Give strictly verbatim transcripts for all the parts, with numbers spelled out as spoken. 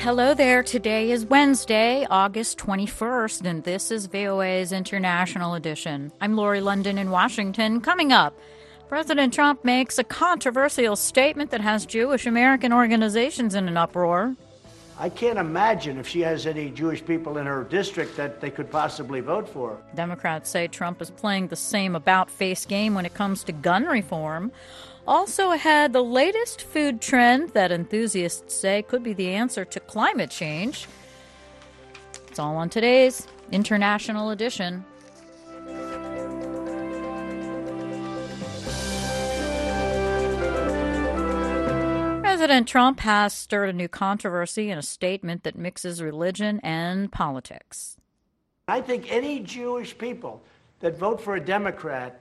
Hello there. Today is Wednesday, August twenty-first, and this is V O A's International Edition. I'm Lori London in Washington. Coming up, President Trump makes a controversial statement that has Jewish American organizations in an uproar. I can't imagine if she has any Jewish people in her district that they could possibly vote for. Democrats say Trump is playing the same about-face game when it comes to gun reform. Also ahead, the latest food trend that enthusiasts say could be the answer to climate change. It's all on today's International Edition. President Trump has stirred a new controversy in a statement that mixes religion and politics. I think any Jewish people that vote for a Democrat,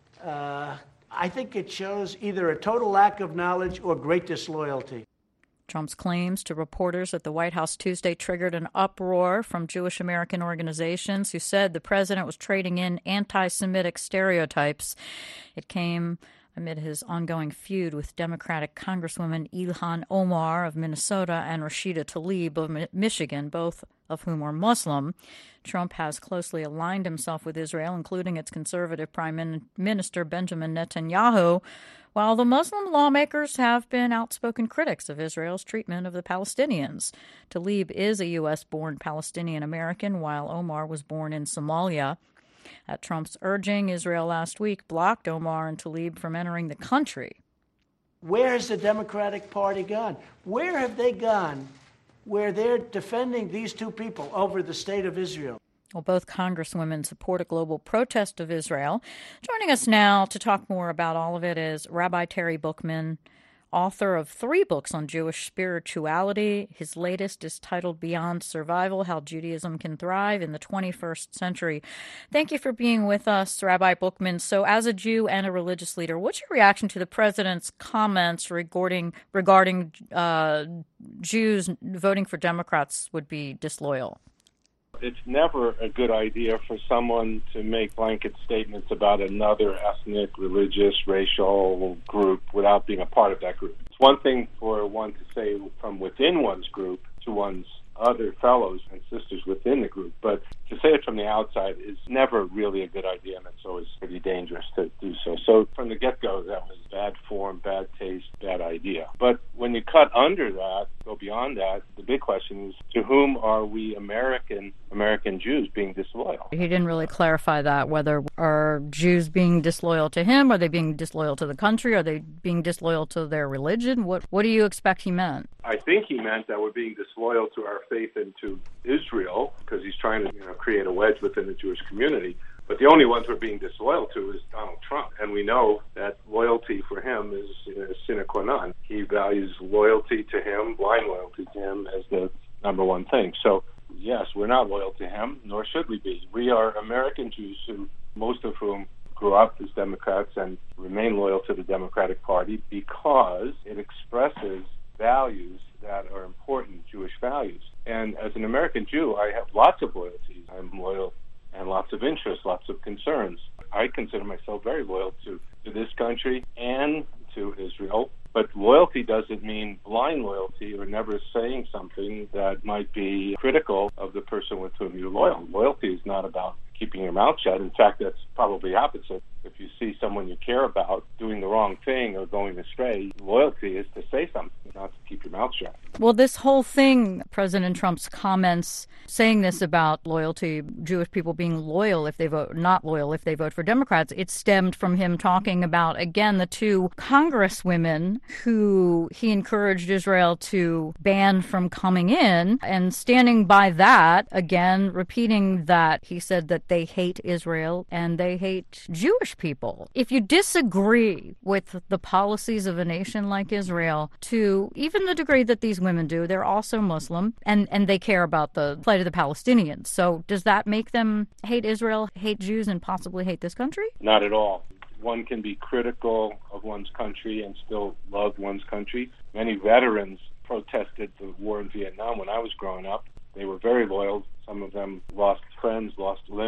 uh, I think it shows either a total lack of knowledge or great disloyalty. Trump's claims to reporters at the White House Tuesday triggered an uproar from Jewish American organizations who said the president was trading in anti-Semitic stereotypes. It came amid his ongoing feud with Democratic Congresswoman Ilhan Omar of Minnesota and Rashida Tlaib of Michigan, both of whom are Muslim. Trump has closely aligned himself with Israel, including its conservative Prime Minister Benjamin Netanyahu, while the Muslim lawmakers have been outspoken critics of Israel's treatment of the Palestinians. Tlaib is a U S-born Palestinian American, while Omar was born in Somalia. At Trump's urging, Israel last week blocked Omar and Tlaib from entering the country. Where has the Democratic Party gone? Where have they gone where they're defending these two people over the state of Israel? Well, both congresswomen support a global protest of Israel. Joining us now to talk more about all of it is Rabbi Terry Bookman, author of three books on Jewish spirituality. His latest is titled Beyond Survival, How Judaism Can Thrive in the twenty-first Century. Thank you for being with us, Rabbi Bookman. So as a Jew and a religious leader, what's your reaction to the president's comments regarding, regarding uh, Jews voting for Democrats would be disloyal? It's never a good idea for someone to make blanket statements about another ethnic, religious, racial group without being a part of that group. It's one thing for one to say from within one's group to one's other fellows and sisters within the group, but to say it from the outside is never really a good idea, and it's always pretty dangerous to do so. So from the get-go, that was bad form, bad taste, bad idea. But when you cut under that, go beyond that, the big question is, to whom are we American American Jews being disloyal? He didn't really clarify that, whether are Jews being disloyal to him, are they being disloyal to the country, are they being disloyal to their religion? What what do you expect he meant? I think he meant that we're being disloyal to our faith and to Israel, because he's trying to you know, create a wedge within the Jewish community. But the only ones we're being disloyal to is Donald Trump. And we know that loyalty for him is uh, sine qua non. He values loyalty to him, blind loyalty to him, as the number one thing. So, yes, we're not loyal to him, nor should we be. We are American Jews, who, most of whom grew up as Democrats and remain loyal to the Democratic Party because it expresses values that are important Jewish values. And as an American Jew, I have lots of loyalties. I'm loyal and lots of interests, lots of concerns. I consider myself very loyal to, to this country and to Israel. But loyalty doesn't mean blind loyalty or never saying something that might be critical of the person with whom you're loyal. Loyalty is not about keeping your mouth shut. In fact, that's probably opposite. If you see someone you care about doing the wrong thing or going astray, loyalty is to say something, not to keep your mouth shut. Well, this whole thing, President Trump's comments saying this about loyalty, Jewish people being loyal if they vote, not loyal if they vote for Democrats, it stemmed from him talking about, again, the two congresswomen who he encouraged Israel to ban from coming in, and standing by that, again, repeating that he said that they hate Israel and they hate Jewish people. If you disagree with the policies of a nation like Israel, to even the degree that these women do, they're also Muslim, and, and they care about the plight of the Palestinians. So does that make them hate Israel, hate Jews, and possibly hate this country? Not at all. One can be critical of one's country and still love one's country. Many veterans protested the war in Vietnam when I was growing up. They were very loyal. Some of them lost friends, lost limbs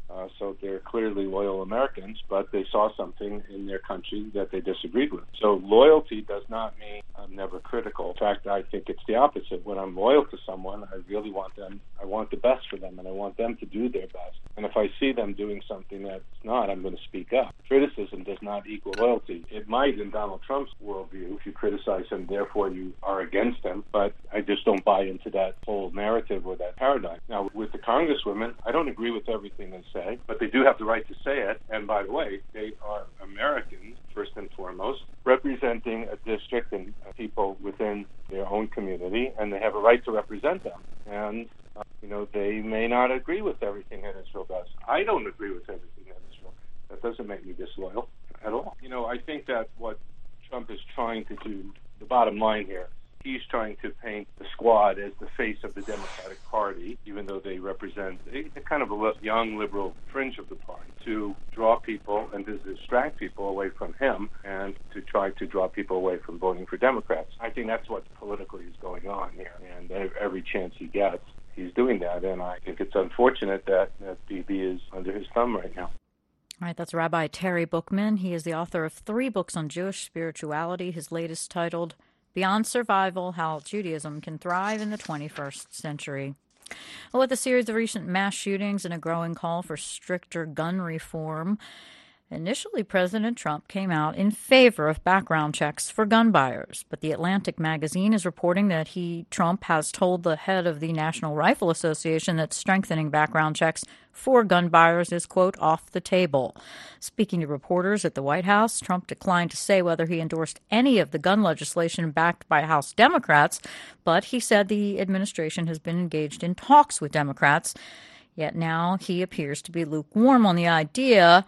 Uh, so they're clearly loyal Americans, but they saw something in their country that they disagreed with. So loyalty does not mean I'm never critical. In fact, I think it's the opposite. When I'm loyal to someone, I really want them, I want the best for them, and I want them to do their best. And if I see them doing something that's not, I'm going to speak up. Criticism does not equal loyalty. It might in Donald Trump's worldview. If you criticize him, therefore you are against him. But I just don't buy into that whole narrative or that paradigm. Now, with the Congresswomen, I don't agree with everything they say, but they do have the right to say it. And by the way, they are Americans, first and foremost, representing a district and people within their own community, and they have a right to represent them. And, uh, you know, they may not agree with everything that Israel does. I don't agree with everything that Israel. That doesn't make me disloyal at all. You know, I think that what Trump is trying to do, the bottom line here, he's trying to paint the squad as the face of the Democratic Party, even though they represent a, a kind of a young liberal fringe of the party, to draw people and to distract people away from him and to try to draw people away from voting for Democrats. I think that's what politically is going on here. And every chance he gets, he's doing that. And I think it's unfortunate that, that Bibi is under his thumb right now. All right, that's Rabbi Terry Bookman. He is the author of three books on Jewish spirituality, his latest titled Beyond Survival, How Judaism Can Thrive in the twenty-first Century. Well, with a series of recent mass shootings and a growing call for stricter gun reform, initially President Trump came out in favor of background checks for gun buyers. But the Atlantic magazine is reporting that he, Trump, has told the head of the National Rifle Association that strengthening background checks for gun buyers is, quote, off the table. Speaking to reporters at the White House, Trump declined to say whether he endorsed any of the gun legislation backed by House Democrats, but he said the administration has been engaged in talks with Democrats. Yet now he appears to be lukewarm on the idea,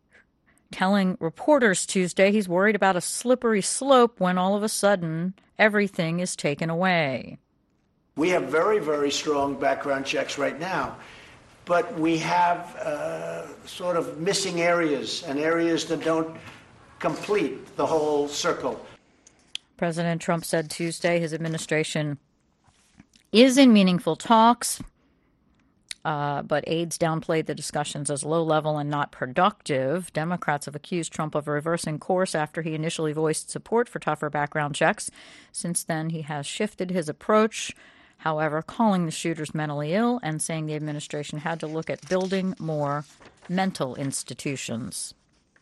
telling reporters Tuesday he's worried about a slippery slope when all of a sudden everything is taken away. We have very, very strong background checks right now, but we have uh, sort of missing areas and areas that don't complete the whole circle. President Trump said Tuesday his administration is in meaningful talks, Uh, but aides downplayed the discussions as low-level and not productive. Democrats have accused Trump of reversing course after he initially voiced support for tougher background checks. Since then, he has shifted his approach, however, calling the shooters mentally ill and saying the administration had to look at building more mental institutions.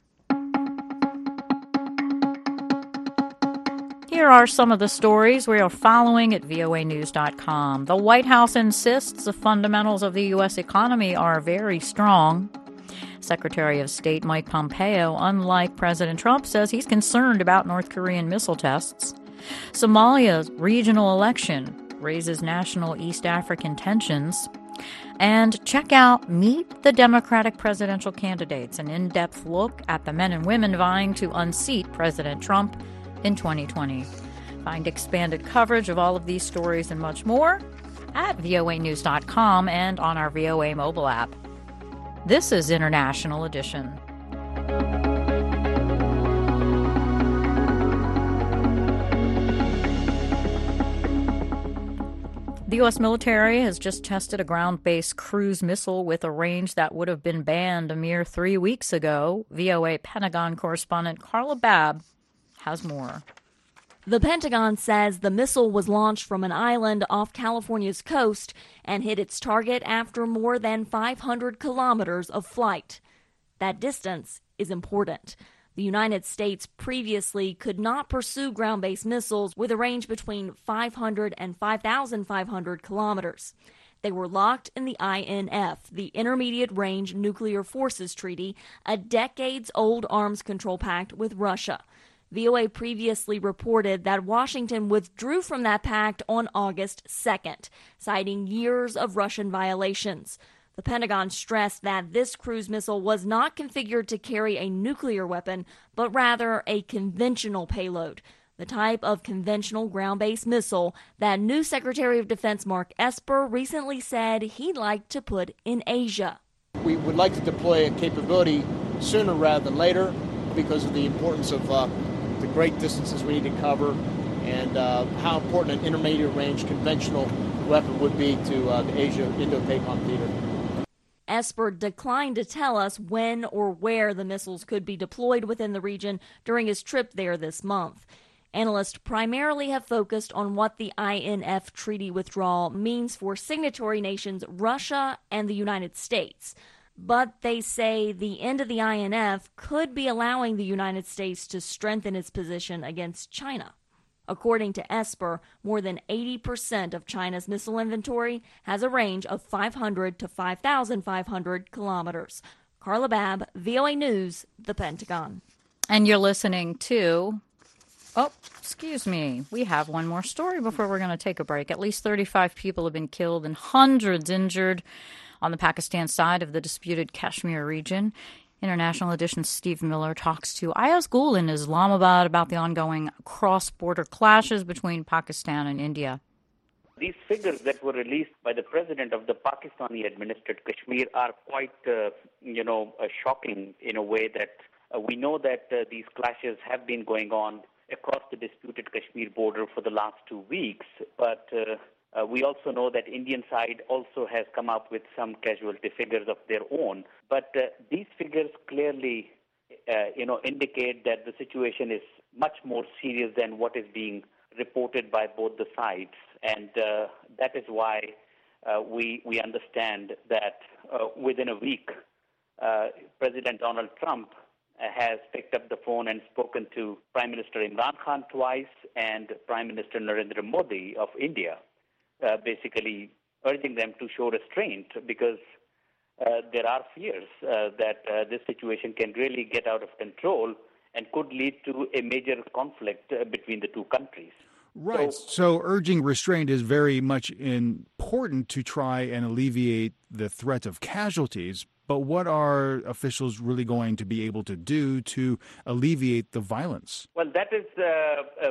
Here are some of the stories we are following at V O A news dot com. The White House insists the fundamentals of the U S economy are very strong. Secretary of State Mike Pompeo, unlike President Trump, says he's concerned about North Korean missile tests. Somalia's regional election raises national East African tensions. And check out Meet the Democratic Presidential Candidates, an in-depth look at the men and women vying to unseat President Trump in twenty twenty. Find expanded coverage of all of these stories and much more at V O A news dot com and on our V O A mobile app. This is International Edition. The U S military has just tested a ground-based cruise missile with a range that would have been banned a mere three weeks ago. V O A Pentagon correspondent Carla Babb has more. The Pentagon says the missile was launched from an island off California's coast and hit its target after more than five hundred kilometers of flight. That distance is important. The United States previously could not pursue ground-based missiles with a range between five hundred and five thousand five hundred kilometers. They were locked in the I N F, the Intermediate Range Nuclear Forces Treaty, a decades-old arms control pact with Russia. V O A previously reported that Washington withdrew from that pact on August second, citing years of Russian violations. The Pentagon stressed that this cruise missile was not configured to carry a nuclear weapon, but rather a conventional payload, the type of conventional ground-based missile that new Secretary of Defense Mark Esper recently said he'd like to put in Asia. We would like to deploy a capability sooner rather than later because of the importance of uh, the great distances we need to cover and uh, how important an intermediate range conventional weapon would be to uh, the Asia Indo-Pacific theater. Esper declined to tell us when or where the missiles could be deployed within the region during his trip there this month. Analysts primarily have focused on what the I N F treaty withdrawal means for signatory nations Russia and the United States. But they say the end of the I N F could be allowing the United States to strengthen its position against China. According to Esper, more than eighty percent of China's missile inventory has a range of five hundred to five thousand five hundred kilometers. Carla Babb, V O A News, The Pentagon. And you're listening to... Oh, excuse me. We have one more story before we're going to take a break. At least thirty-five people have been killed and hundreds injured on the Pakistan side of the disputed Kashmir region. International Edition's Steve Miller talks to Ayaz Gul in Islamabad about the ongoing cross-border clashes between Pakistan and India. These figures that were released by the president of the Pakistani-administered Kashmir are quite, uh, you know, uh, shocking in a way that uh, we know that uh, these clashes have been going on across the disputed Kashmir border for the last two weeks. But uh, uh, we also know that Indian side also has come up with some casualty figures of their own. But uh, these figures clearly, uh, you know, indicate that the situation is much more serious than what is being reported by both the sides. And uh, that is why uh, we, we understand that uh, within a week, uh, President Donald Trump has picked up the phone and spoken to Prime Minister Imran Khan twice and Prime Minister Narendra Modi of India, uh, basically urging them to show restraint because uh, there are fears uh, that uh, this situation can really get out of control and could lead to a major conflict uh, between the two countries. Right. So, so urging restraint is very much important to try and alleviate the threat of casualties. But what are officials really going to be able to do to alleviate the violence? Well, that is uh, a,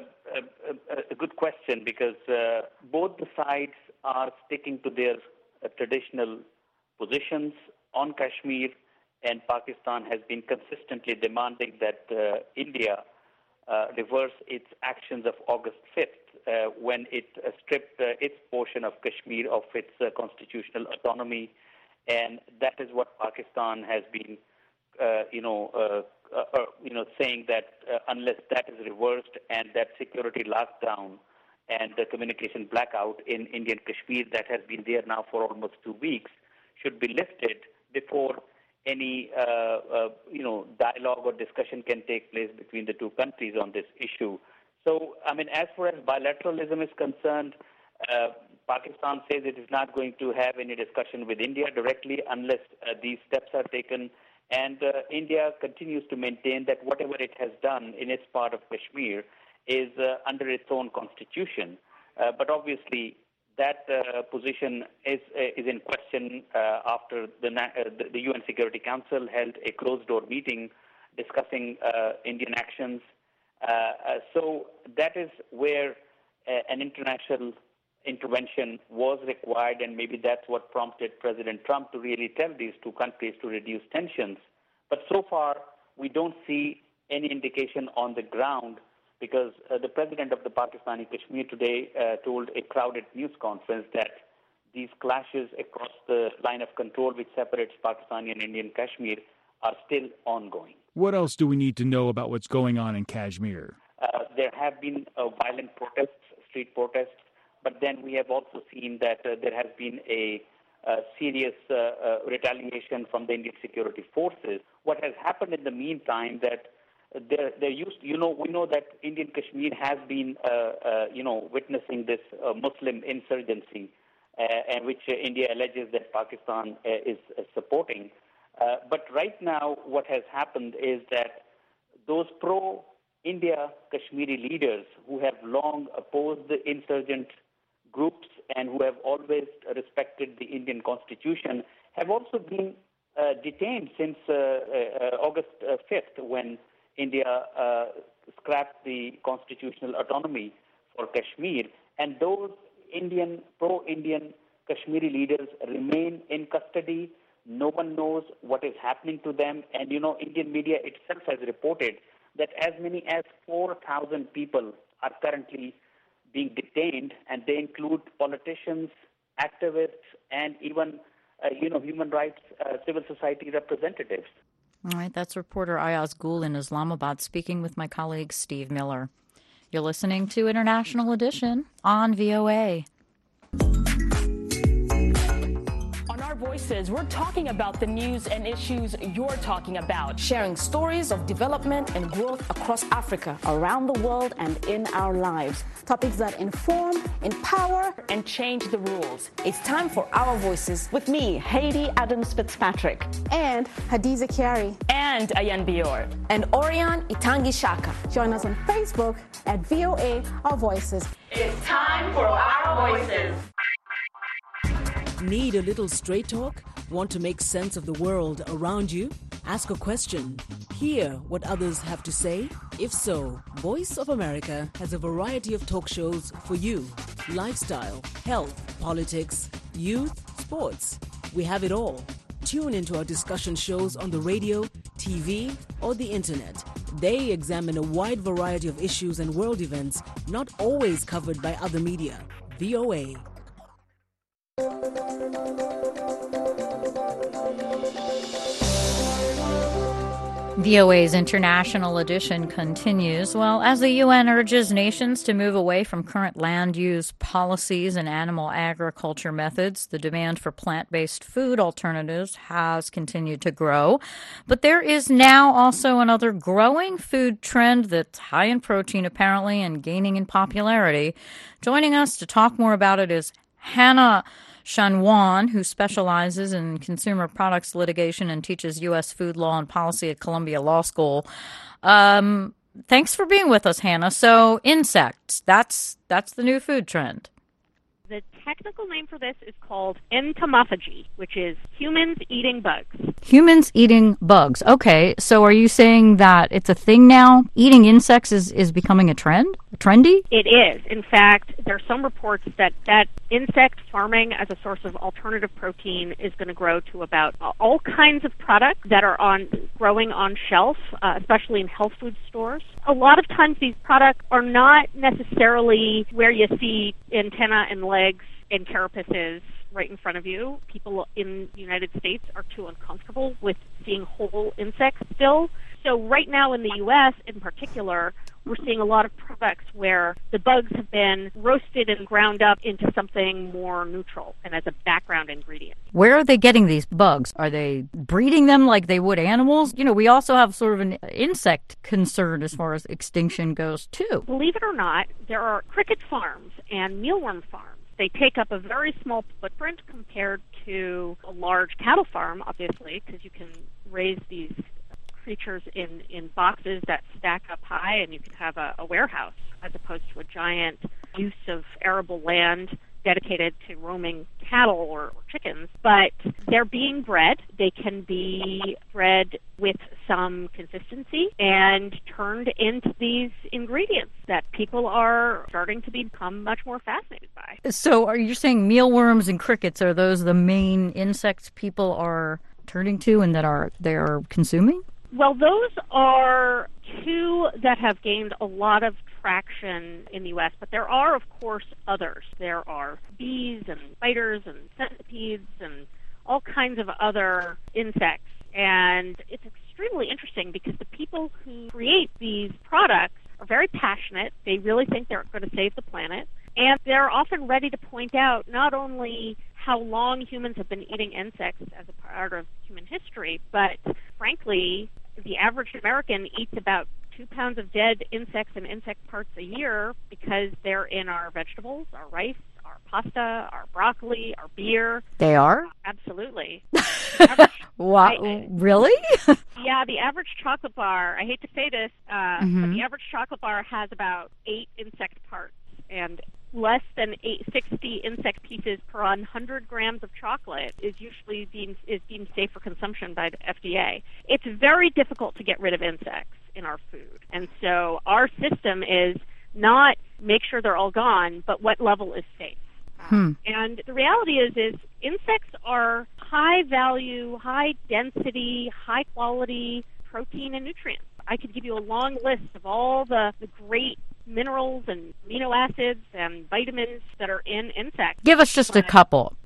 a, a good question because uh, both the sides are sticking to their uh, traditional positions on Kashmir, and Pakistan has been consistently demanding that uh, India uh, reverse its actions of August fifth uh, when it uh, stripped uh, its portion of Kashmir of its uh, constitutional autonomy. And that is what Pakistan has been, uh, you know, uh, uh, uh, you know, saying that uh, unless that is reversed and that security lockdown and the communication blackout in Indian Kashmir that has been there now for almost two weeks should be lifted before any, uh, uh, you know, dialogue or discussion can take place between the two countries on this issue. So, I mean, as far as bilateralism is concerned, uh, Pakistan says it is not going to have any discussion with India directly unless uh, these steps are taken. And uh, India continues to maintain that whatever it has done in its part of Kashmir is uh, under its own constitution. Uh, but obviously, that uh, position is uh, is in question uh, after the, uh, the the U N Security Council held a closed-door meeting discussing uh, Indian actions. Uh, uh, so that is where uh, an international intervention was required, and maybe that's what prompted President Trump to really tell these two countries to reduce tensions. But so far, we don't see any indication on the ground because uh, the president of the Pakistani Kashmir today uh, told a crowded news conference that these clashes across the line of control which separates Pakistani and Indian Kashmir are still ongoing. What else do we need to know about what's going on in Kashmir? Uh, there have been uh, violent protests, street protests, but then we have also seen that uh, there has been a uh, serious uh, uh, retaliation from the Indian security forces. What has happened in the meantime that there, there used, you know, we know that Indian Kashmir has been, uh, uh, you know, witnessing this uh, Muslim insurgency, uh, and which uh, India alleges that Pakistan uh, is uh, supporting. Uh, but right now, what has happened is that those pro-India Kashmiri leaders who have long opposed the insurgent groups and who have always respected the Indian constitution have also been uh, detained since uh, uh, August fifth when India uh, scrapped the constitutional autonomy for Kashmir. And those Indian, pro-Indian Kashmiri leaders remain in custody. No one knows what is happening to them. And, you know, Indian media itself has reported that as many as four thousand people are currently being detained, and they include politicians, activists, and even uh, you know, human rights, uh, civil society representatives. All right, that's reporter Ayaz Gul in Islamabad speaking with my colleague Steve Miller. You're listening to International Edition on V O A. On Our Voices, we're talking about the news and issues you're talking about, sharing stories of development and growth across Africa, around the world, and in our lives. Topics that inform, empower, and change the rules. It's time for Our Voices with me, Haiti Adams Fitzpatrick, and Hadiza Kiari, and Ayan Bior, and Orion Itangi Shaka. Join us on Facebook at V O A Our Voices. It's time for Our Voices. Need a little straight talk? Want to make sense of the world around you? Ask a question. Hear what others have to say? If so, Voice of America has a variety of talk shows for you. Lifestyle, health, politics, youth, sports. We have it all. Tune into our discussion shows on the radio, T V, or the internet. They examine a wide variety of issues and world events not always covered by other media. V O A. V O A's International Edition continues. Well, as the U N urges nations to move away from current land use policies and animal agriculture methods, the demand for plant-based food alternatives has continued to grow. But there is now also another growing food trend that's high in protein, apparently, and gaining in popularity. Joining us to talk more about it is Hannah Shanwan, who specializes in consumer products litigation and teaches U S food law and policy at Columbia Law School. Um, thanks for being with us, Hannah. So insects, that's that's the new food trend. The technical name for this is called entomophagy, which is humans eating bugs. Humans eating bugs. Okay, so are you saying that it's a thing now? Eating insects is, is becoming a trend? Trendy? It is. In fact, there are some reports that, that insect farming as a source of alternative protein is going to grow to about all kinds of products that are on growing on shelf, uh, especially in health food stores. A lot of times these products are not necessarily where you see antenna and legs and carapaces right in front of you. People in the United States are too uncomfortable with seeing whole insects still. So right now in the U S in particular, we're seeing a lot of products where the bugs have been roasted and ground up into something more neutral and as a background ingredient. Where are they getting these bugs? Are they breeding them like they would animals? You know, we also have sort of an insect concern as far as extinction goes, too. Believe it or not, there are cricket farms and mealworm farms. They take up a very small footprint compared to a large cattle farm, obviously, because you can raise these creatures in, in boxes that stack up high, and you can have a, a warehouse as opposed to a giant use of arable land dedicated to roaming cattle or, or chickens. But they're being bred. They can be bred with some consistency and turned into these ingredients that people are starting to become much more fascinated by. So are you saying mealworms and crickets, are those the main insects people are turning to and that are they are consuming? Well, those are two that have gained a lot of traction in the U S, but there are, of course, others. There are bees and spiders and centipedes and all kinds of other insects. And it's extremely interesting because the people who create these products are very passionate. They really think they're going to save the planet. And they're often ready to point out not only how long humans have been eating insects as a part of human history, but frankly, the average American eats about two pounds of dead insects and insect parts a year because they're in our vegetables, our rice, our pasta, our broccoli, our beer. They are? Uh, absolutely. Average, what? I, really? Yeah, the average chocolate bar, I hate to say this, uh, mm-hmm. but the average chocolate bar has about eight insect parts and less than eight, sixty insect pieces per one hundred grams of chocolate is usually deemed, is deemed safe for consumption by the F D A. It's very difficult to get rid of insects in our food. And so our system is not make sure they're all gone, but what level is safe. Hmm. And the reality is, is insects are high value, high density, high quality protein and nutrients. I could give you a long list of all the, the great minerals and amino acids and vitamins that are in insects. Give us just but a couple.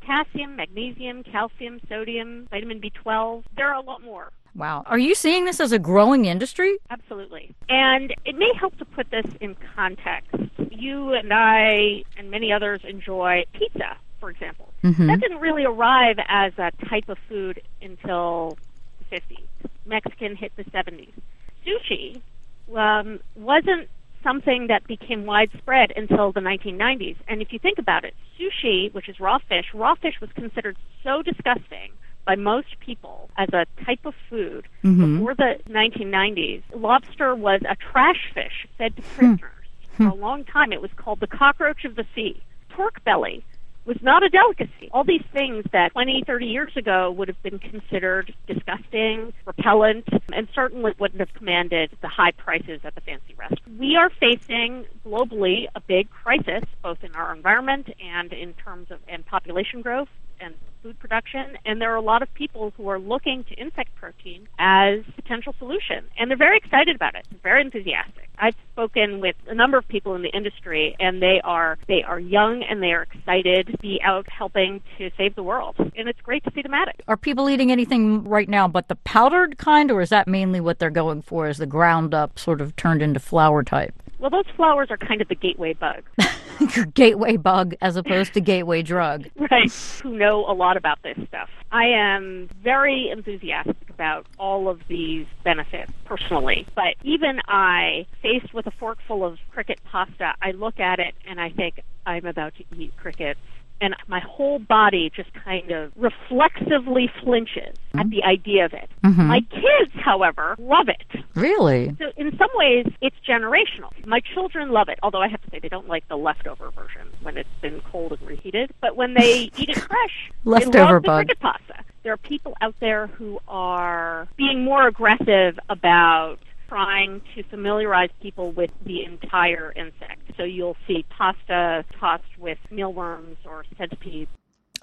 potassium, magnesium, calcium, sodium, vitamin B twelve. There are a lot more. Wow. Are you seeing this as a growing industry? Absolutely. And it may help to put this in context. You and I and many others enjoy pizza, for example. Mm-hmm. That didn't really arrive as a type of food until the fifties. Mexican hit the seventies. Sushi um, wasn't something that became widespread until the nineteen nineties. And if you think about it, sushi, which is raw fish, raw fish was considered so disgusting by most people as a type of food mm-hmm. before the nineteen nineties. Lobster was a trash fish fed to prisoners. Hmm. For a long time, it was called the cockroach of the sea. Pork belly was not a delicacy. All these things that twenty, thirty years ago would have been considered disgusting, repellent, and certainly wouldn't have commanded the high prices at the fancy restaurants. We are facing globally a big crisis, both in our environment and in terms of and population growth and food production, and there are a lot of people who are looking to insect protein as a potential solution, and they're very excited about it, very enthusiastic. I've spoken with a number of people in the industry, and they are they are young and they are excited to be out helping to save the world, and it's great to see them at it. Are people eating anything right now but the powdered kind, or is that mainly what they're going for, is the ground up sort of turned into flour type? Well, those flowers are kind of the gateway bug. Gateway bug as opposed to gateway drug. Right, who know a lot about this stuff. I am very enthusiastic about all of these benefits personally, but even I, faced with a forkful of cricket pasta, I look at it and I think, I'm about to eat crickets. And my whole body just kind of reflexively flinches mm-hmm. at the idea of it. Mm-hmm. My kids, however, love it. Really? So in some ways, it's generational. My children love it, although I have to say they don't like the leftover version when it's been cold and reheated. But when they eat it fresh, leftover they love the bug. cricket pasta. There are people out there who are being more aggressive about trying to familiarize people with the entire insect. So you'll see pasta tossed with mealworms or centipedes.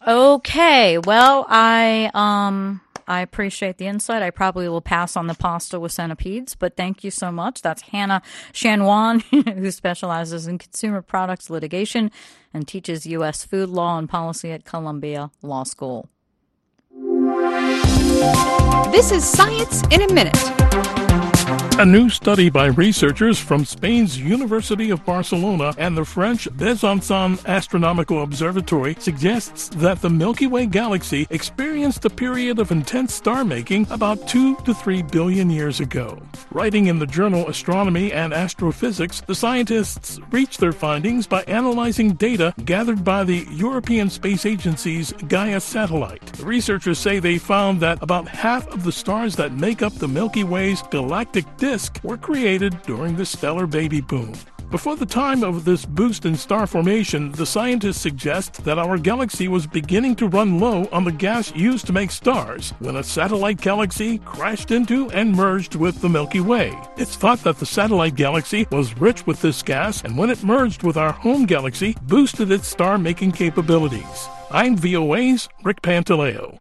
Okay, well, I um I appreciate the insight. I probably will pass on the pasta with centipedes, but thank you so much. That's Hannah Shanwan, who specializes in consumer products litigation and teaches U S food law and policy at Columbia Law School. This is Science in a Minute. A new study by researchers from Spain's University of Barcelona and the French Besançon Astronomical Observatory suggests that the Milky Way galaxy experienced a period of intense star-making about two to three billion years ago. Writing in the journal Astronomy and Astrophysics, the scientists reached their findings by analyzing data gathered by the European Space Agency's Gaia satellite. The researchers say they found that about half of the stars that make up the Milky Way's galactic disk were created during the stellar baby boom. Before the time of this boost in star formation, the scientists suggest that our galaxy was beginning to run low on the gas used to make stars when a satellite galaxy crashed into and merged with the Milky Way. It's thought that the satellite galaxy was rich with this gas, and when it merged with our home galaxy, boosted its star-making capabilities. I'm V O A's Rick Pantaleo.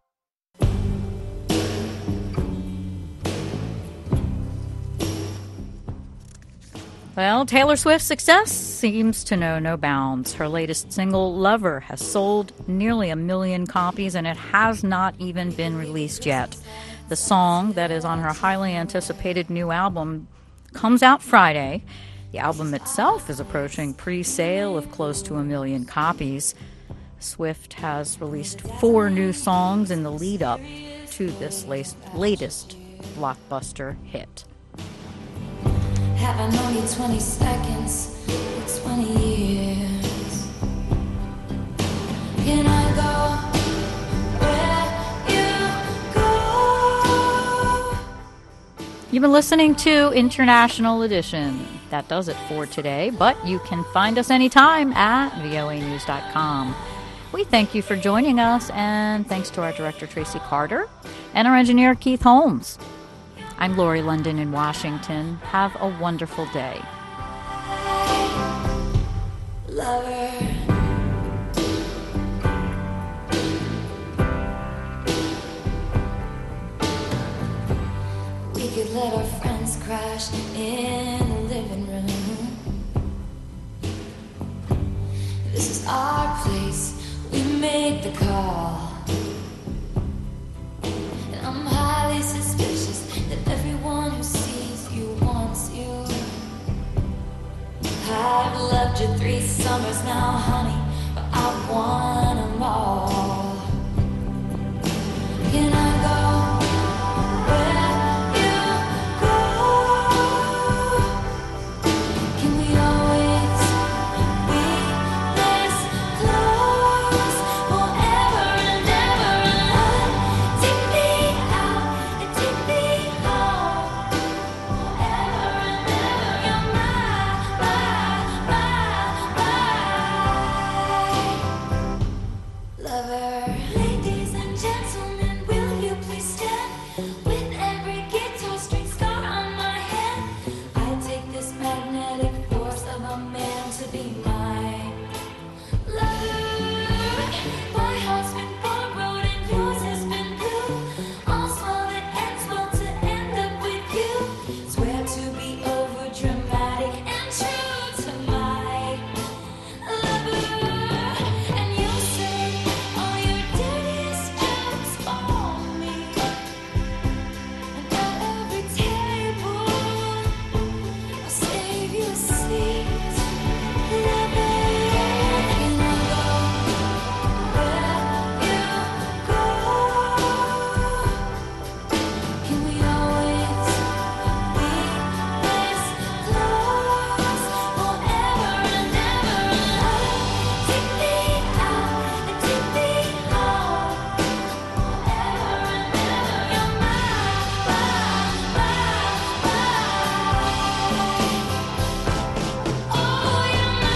Well, Taylor Swift's success seems to know no bounds. Her latest single, Lover, has sold nearly a million copies, and it has not even been released yet. The song that is on her highly anticipated new album comes out Friday. The album itself is approaching pre-sale of close to a million copies. Swift has released four new songs in the lead-up to this latest blockbuster hit. Have I known you twenty seconds or twenty years? Can I go where you go? You've been listening to International Edition. That does it for today, but you can find us anytime at V O A news dot com. We thank you for joining us, and thanks to our director, Tracy Carter, and our engineer, Keith Holmes. I'm Lori London in Washington. Have a wonderful day. Lover, we could let our friends crash in the living room. This is our place. We make the call. And I'm highly suspicious that everyone who sees you wants you. I've loved you three summers now, honey, but I want them all. Can I go where you go? Can we always be this close forever and ever? And take me out and take me home forever and ever. You're my, my, my, my lover. Ladies and gentlemen, will you please stand? With every guitar string scar on my hand, I take this magnetic force of a man to be my lover. My heart's been borrowed and yours has been blue. All small that ends well to end up with you. Swear to be over dramatic and true to my lover. And you say all your dirtiest jokes for me. And at every table, I'll save you a seat. Lover, can I go where you go? Can we always be this close forever and ever? Take me out and take me home forever and ever. You're my, my, my, my. Oh, you're my,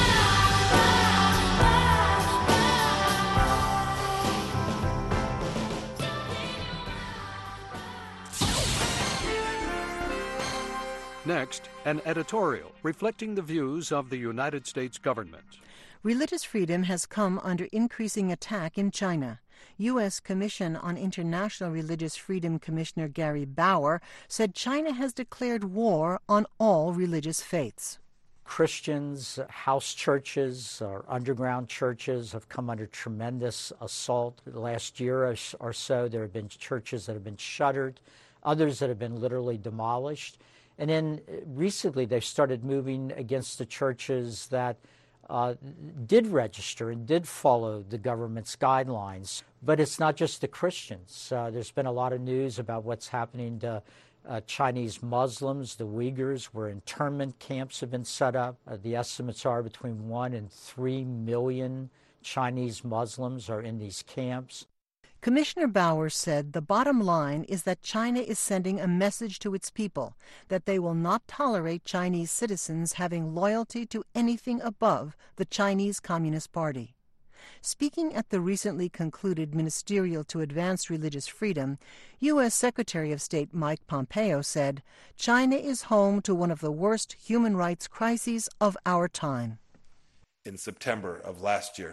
Next, an editorial reflecting the views of the United States government. Religious freedom has come under increasing attack in China. U S Commission on International Religious Freedom Commissioner Gary Bauer said China has declared war on all religious faiths. Christians, house churches, or underground churches have come under tremendous assault. The last year or s- or so, there have been churches that have been shuttered, others that have been literally demolished. And then uh, recently, they've started moving against the churches that uh, did register and did follow the government's guidelines. But it's not just the Christians. Uh, there's been a lot of news about what's happening to uh, Chinese Muslims, the Uyghurs, where internment camps have been set up. Uh, the estimates are between one and three million Chinese Muslims are in these camps. Commissioner Bauer said the bottom line is that China is sending a message to its people that they will not tolerate Chinese citizens having loyalty to anything above the Chinese Communist Party. Speaking at the recently concluded Ministerial to Advance Religious Freedom, U S Secretary of State Mike Pompeo said, China is home to one of the worst human rights crises of our time. In September of last year,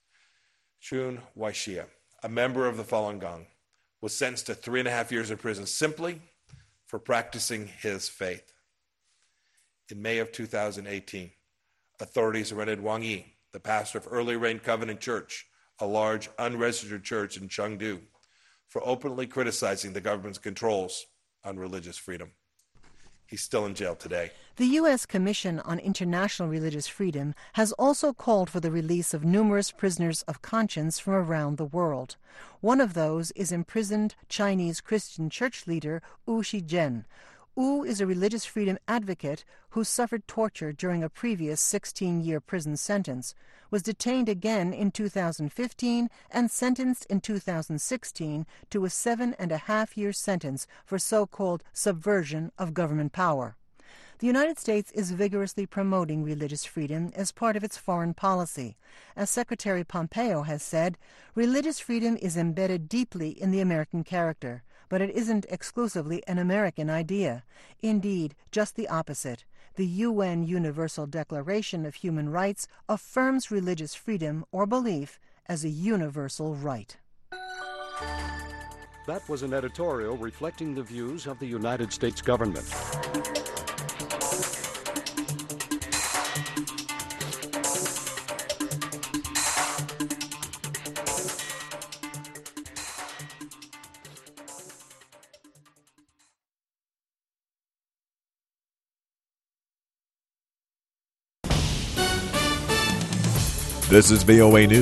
Chun Wai-shia, a member of the Falun Gong, was sentenced to three and a half years in prison simply for practicing his faith. In May of two thousand eighteen, authorities arrested Wang Yi, the pastor of Early Rain Covenant Church, a large unregistered church in Chengdu, for openly criticizing the government's controls on religious freedom. He's still in jail today. The U S Commission on International Religious Freedom has also called for the release of numerous prisoners of conscience from around the world. One of those is imprisoned Chinese Christian church leader Wu Shijian. Wu is a religious freedom advocate who suffered torture during a previous sixteen-year prison sentence, was detained again in two thousand fifteen, and sentenced in two thousand sixteen to a seven-and-a-half-year sentence for so-called subversion of government power. The United States is vigorously promoting religious freedom as part of its foreign policy. As Secretary Pompeo has said, religious freedom is embedded deeply in the American character, but it isn't exclusively an American idea. Indeed, just the opposite. The U N Universal Declaration of Human Rights affirms religious freedom or belief as a universal right. That was an editorial reflecting the views of the United States government. This is V O A News.